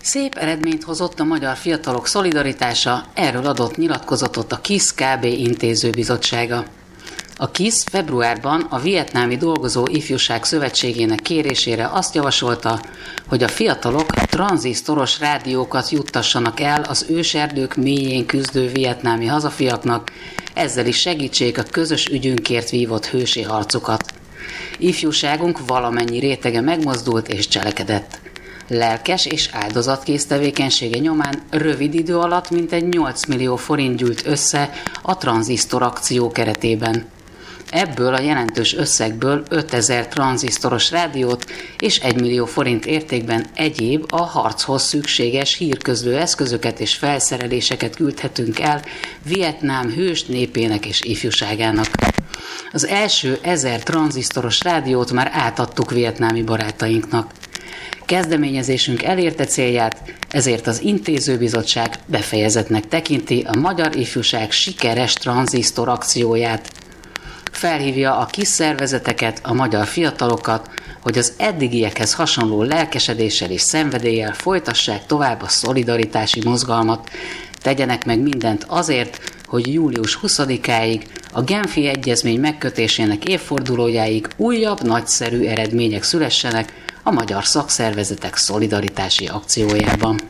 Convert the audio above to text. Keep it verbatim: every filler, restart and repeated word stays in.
Szép eredményt hozott a magyar fiatalok szolidaritása, erről adott nyilatkozatot a KISZ K B intézőbizottsága. A KISZ februárban a Vietnámi Dolgozó Ifjúság Szövetségének kérésére azt javasolta, hogy a fiatalok tranzisztoros rádiókat juttassanak el az őserdők mélyén küzdő vietnámi hazafiaknak, ezzel is segítsék a közös ügyünkért vívott hősi harcukat. Ifjúságunk valamennyi rétege megmozdult és cselekedett. Lelkes és áldozatkész tevékenysége nyomán rövid idő alatt mintegy nyolc millió forint gyűlt össze a tranzisztor akció keretében. Ebből a jelentős összegből ötezer tranzisztoros rádiót és egy millió forint értékben egyéb a harchoz szükséges hírközlő eszközöket és felszereléseket küldhetünk el Vietnám hős népének és ifjúságának. Az első ezer tranzisztoros rádiót már átadtuk vietnámi barátainknak. Kezdeményezésünk elérte célját, ezért az intézőbizottság befejezetnek tekinti a magyar ifjúság sikeres tranzisztor akcióját. Felhívja a KISZ szervezeteket, a magyar fiatalokat, hogy az eddigiekhez hasonló lelkesedéssel és szenvedéllyel folytassák tovább a szolidaritási mozgalmat, tegyenek meg mindent azért, hogy július huszadikáig, a Genfi Egyezmény megkötésének évfordulójáig újabb nagyszerű eredmények szülessenek a magyar szakszervezetek szolidaritási akciójában.